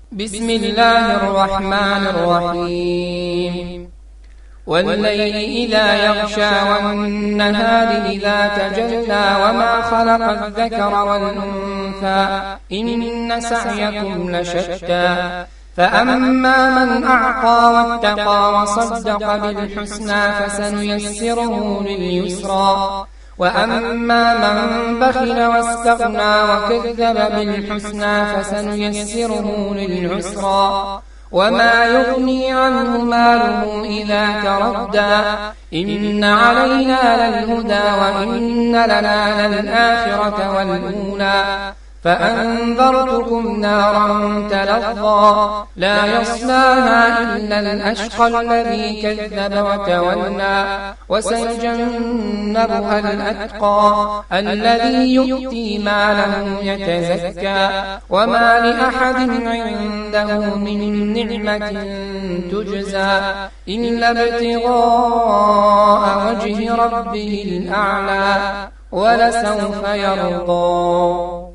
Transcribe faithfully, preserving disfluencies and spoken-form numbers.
بسم الله الرحمن الرحيم والليل إذا يغشى والنهار إذا تجلى وما خلق الذكر والأنثى إن سعيكم لشتى فأما من أعطى واتقى وصدق بالحسنى فسنيسره لليسرى وأما من بخل واستغنى وكذب بالحسنى فسنيسره للعسرى وما يغني عنه ماله إذا تردى إن علينا للهدى وإن لنا للآخرة والأولى فأنذرتكم نارا تلظى لا يصلاها إلا الأشقى الذي كذب وتولى وسيجنبها الأتقى الذي يؤتي ماله يتزكى وما لأحد عنده من نعمة تجزى إلا ابتغاء وجه ربه الأعلى ولسوف يرضى.